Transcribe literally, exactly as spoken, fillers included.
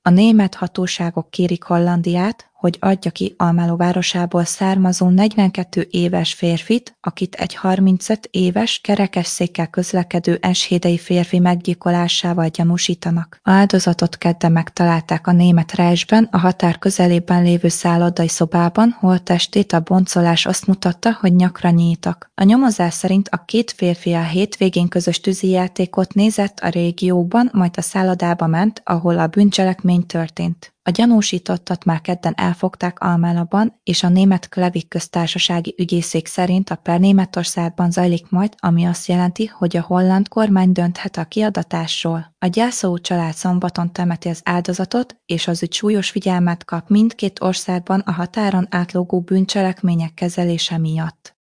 A német hatóságok kérik Hollandiát, hogy adja ki Almelo városából származó negyvenkét éves férfit, akit egy harmincöt éves kerekesszékkel közlekedő eschédei férfi meggyilkolásával gyanúsítanak. A áldozatot kedden megtalálták a német Reichsben, a határ közelében lévő szállodai szobában, holttestét a boncolás azt mutatta, hogy nyakra nyíltak. A nyomozás szerint a két férfi a hétvégén közös tűzijátékot nézett a régióban, majd a szállodába ment, ahol a bűncselekmény történt. A gyanúsítottat már kedden elfogták Almelóban, és a német Klevik köztársasági ügyészség szerint a per Németországban zajlik majd, ami azt jelenti, hogy a holland kormány dönthet a kiadatásról. A gyászoló család szombaton temeti az áldozatot, és az ügy súlyos figyelmet kap mindkét országban a határon átlógó bűncselekmények kezelése miatt.